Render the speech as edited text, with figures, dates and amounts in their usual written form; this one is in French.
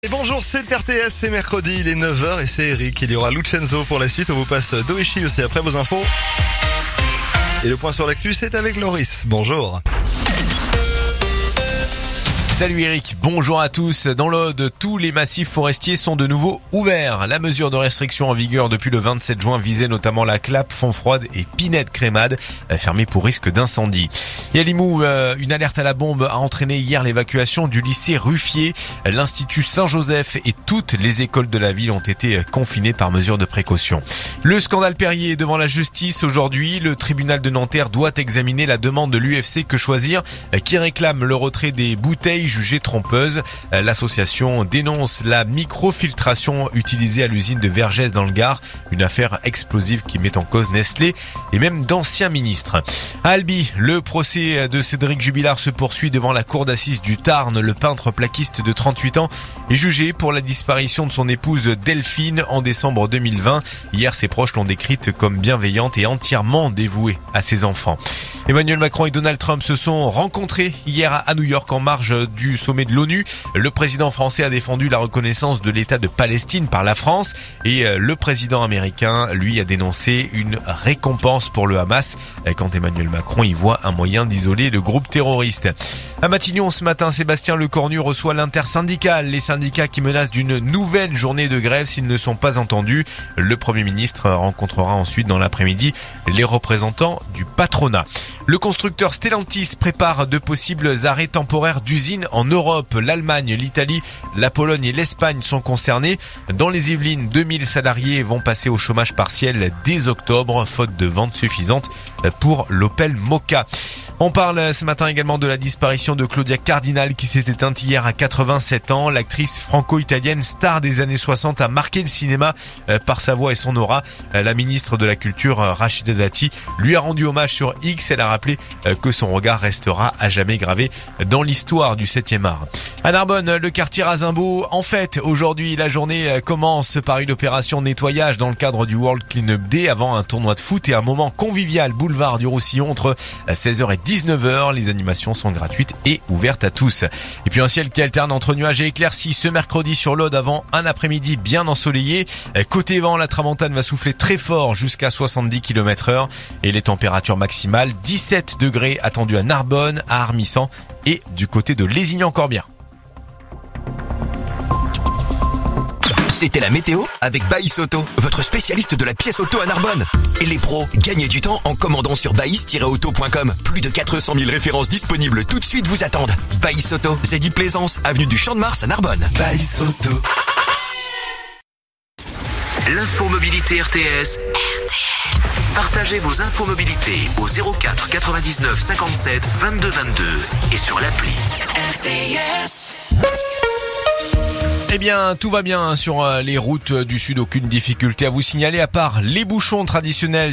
Bonjour, c'est RTS, c'est mercredi, il est 9h et c'est Eric. Il y aura Lucenzo pour la suite, on vous passe Doeshi aussi après vos infos. Et le point sur l'actu, c'est avec Loris. Bonjour. Salut Eric, bonjour à tous. Dans l'Aude, tous les massifs forestiers sont de nouveau ouverts. La mesure de restriction en vigueur depuis le 27 juin visait notamment la Clappe, Fontfroide et Pinède-Crémade, fermée pour risque d'incendie. Et à Limoux, une alerte à la bombe a entraîné hier l'évacuation du lycée Ruffier. L'Institut Saint-Joseph et toutes les écoles de la ville ont été confinées par mesure de précaution. Le scandale Perrier est devant la justice aujourd'hui. Le tribunal de Nanterre doit examiner la demande de l'UFC Que Choisir qui réclame le retrait des bouteilles jugée trompeuse. L'association dénonce la microfiltration utilisée à l'usine de Vergès dans le Gard, une affaire explosive qui met en cause Nestlé et même d'anciens ministres. À Albi, le procès de Cédric Jubilard se poursuit devant la cour d'assises du Tarn. Le peintre plaquiste de 38 ans est jugé pour la disparition de son épouse Delphine en décembre 2020. Hier, ses proches l'ont décrite comme bienveillante et entièrement dévouée à ses enfants. Emmanuel Macron et Donald Trump se sont rencontrés hier à New York en marge du sommet de l'ONU. Le président français a défendu la reconnaissance de l'État de Palestine par la France et le président américain, lui, a dénoncé une récompense pour le Hamas quand Emmanuel Macron y voit un moyen d'isoler le groupe terroriste. À Matignon, ce matin, Sébastien Lecornu reçoit l'intersyndicale, les syndicats qui menacent d'une nouvelle journée de grève s'ils ne sont pas entendus. Le Premier ministre rencontrera ensuite dans l'après-midi les représentants du patronat. Le constructeur Stellantis prépare de possibles arrêts temporaires d'usines en Europe. L'Allemagne, l'Italie, la Pologne et l'Espagne sont concernés. Dans les Yvelines, 2000 salariés vont passer au chômage partiel dès octobre, faute de ventes suffisantes pour l'Opel Mokka. On parle ce matin également de la disparition de Claudia Cardinal qui s'est éteinte hier à 87 ans. L'actrice franco-italienne star des années 60 a marqué le cinéma par sa voix et son aura. La ministre de la Culture, Rachida Dati, lui a rendu hommage sur X. Elle a rappelé que son regard restera à jamais gravé dans l'histoire du 7e art. À Narbonne, le quartier Razimbault en fête. Aujourd'hui, la journée commence par une opération nettoyage dans le cadre du World Cleanup Day avant un tournoi de foot et un moment convivial boulevard du Roussillon entre 16h et 19h. Les animations sont gratuites et ouvertes à tous. Et puis un ciel qui alterne entre nuages et éclaircies ce mercredi sur l'Aude avant un après-midi bien ensoleillé. Côté vent, la tramontane va souffler très fort jusqu'à 70 km/h et les températures maximales 17 degrés attendus à Narbonne, à Armissant et du côté de Lézignan-Corbière. C'était la météo avec Baïs Auto, votre spécialiste de la pièce auto à Narbonne. Et les pros, gagnez du temps en commandant sur baïs-auto.com. Plus de 400 000 références disponibles tout de suite vous attendent. Baïs Auto, Zeddy Plaisance, avenue du Champ de Mars à Narbonne. Baïs Auto. L'infomobilité RTS. Partagez vos infomobilités au 04 99 57 22 22 et sur l'appli RTS. Eh bien, tout va bien sur les routes du Sud. Aucune difficulté à vous signaler à part les bouchons traditionnels